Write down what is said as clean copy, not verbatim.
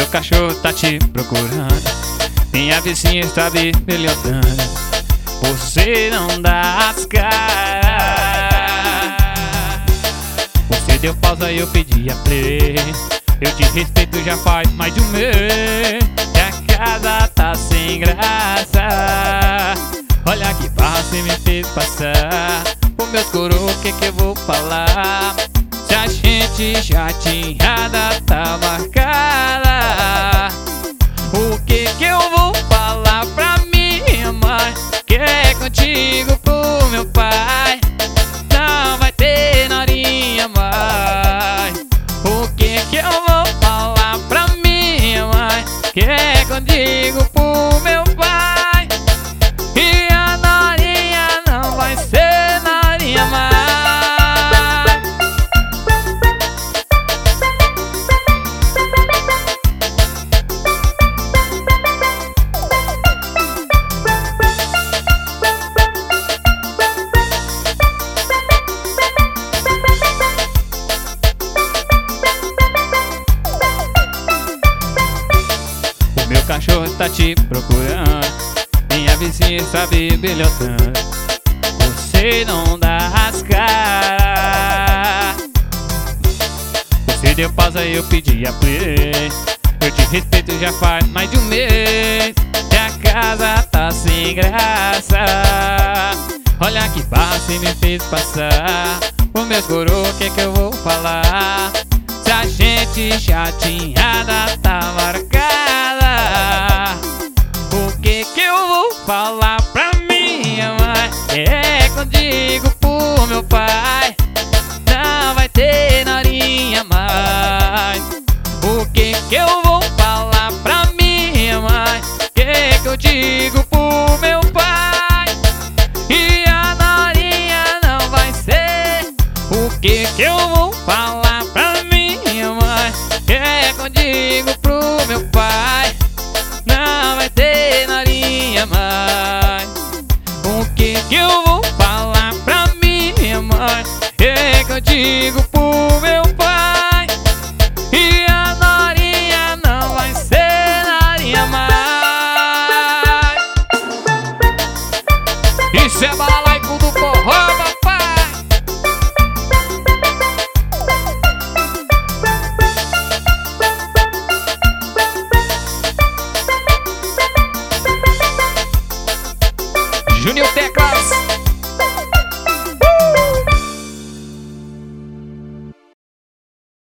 Meu cachorro tá te procurando, minha vizinha está bebelhotando, você não dá as caras. Você deu pausa e eu pedi a play, eu te respeito já faz mais de um mês, e a casa tá sem graça. Olha que barra você me fez passar, o meu coroa, o que eu vou falar? Se a gente já tinha data marcada, o que eu vou falar pra minha mãe? Que é contigo pro meu pai, não vai ter norinha mais. O que eu vou falar pra minha mãe? Que é contigo pro meu pai, e a norinha não vai ser norinha mais. Meu cachorro tá te procurando, minha vizinha está bebelhotando, você não dá as caras. Você deu pausa e eu pedi a play, eu te respeito já faz mais de um mês, e a casa tá sem graça. Olha que barra você me fez passar, o meu coroa, o que eu vou falar? Se a gente já tinha data marcada, o que eu vou falar pra minha mãe? É contigo pro meu pai, não vai ter norinha mais. O que eu vou falar pra minha mãe? Que eu digo pro meu pai, e a norinha não vai ser. O que eu vou falar pra minha mãe? É contigo pro meu pai, não vai ter norinha mais. O que eu vou falar pra minha mãe? É que eu digo pro meu pai, e a norinha não vai ser norinha mais. Isso é balaico do forró, papai. Júnior Teclas.